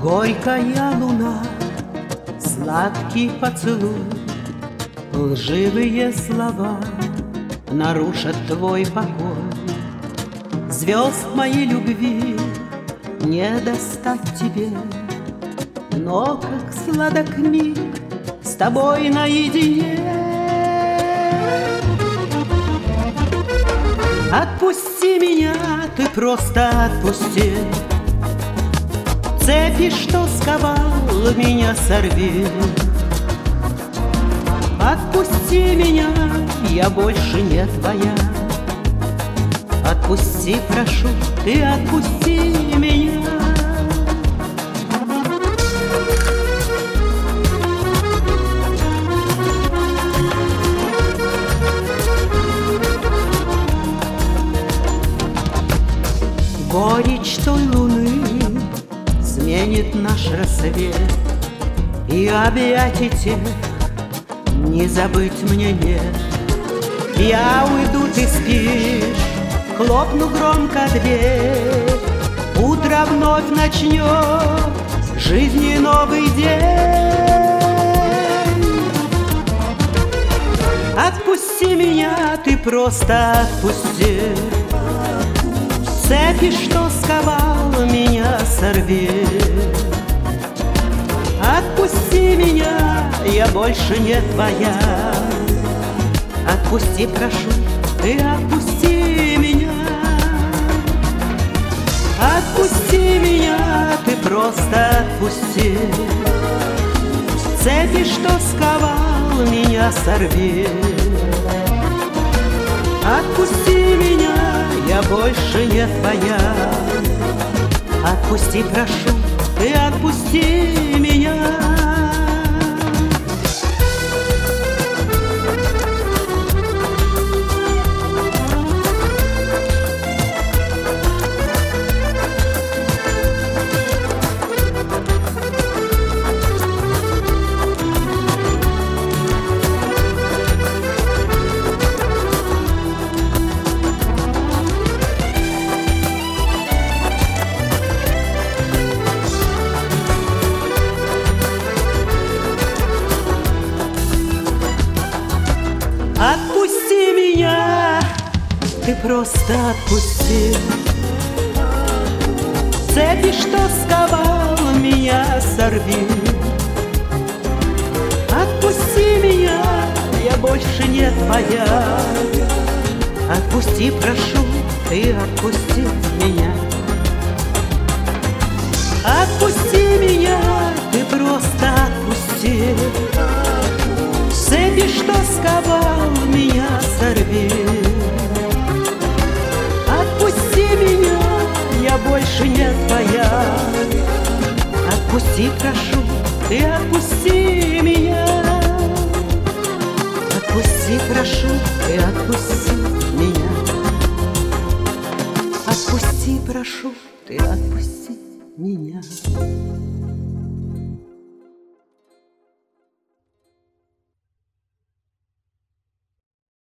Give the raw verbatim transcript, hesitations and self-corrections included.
Горькая луна, сладкий поцелуй, лживые слова нарушат твой покой. Звезд моей любви не достать тебе, но как сладок миг с тобой наедине. Отпусти меня, ты просто отпусти. Цепи, что сковал, меня сорви. Отпусти меня, я больше не твоя. Отпусти, прошу, ты отпусти меня. Горечь той луны сменит наш рассвет, и объятий тех не забыть мне нет. Я уйду, ты спишь, хлопну громко дверь. Утро вновь начнет жизни новый день. Отпусти меня, ты просто отпусти. Цепи, что сковал, меня сорви. Отпусти меня, я больше не твоя. Отпусти, прошу, ты отпусти меня. Отпусти меня, ты просто отпусти. Цепи, что сковал, меня сорви. Отпусти меня, я больше не твоя. Отпусти, прошу, ты отпусти меня. Отпусти меня, ты просто отпусти. Цепи, что сковал, меня сорви. Отпусти меня, я больше не твоя. Отпусти, прошу, ты отпусти меня. Отпусти меня, ты просто отпусти. Цепи, что сковал, меня сорви. Отпусти меня, я больше не твоя. Отпусти, прошу, ты отпусти меня. Отпусти, прошу, ты отпусти меня. Отпусти, прошу, ты отпусти меня.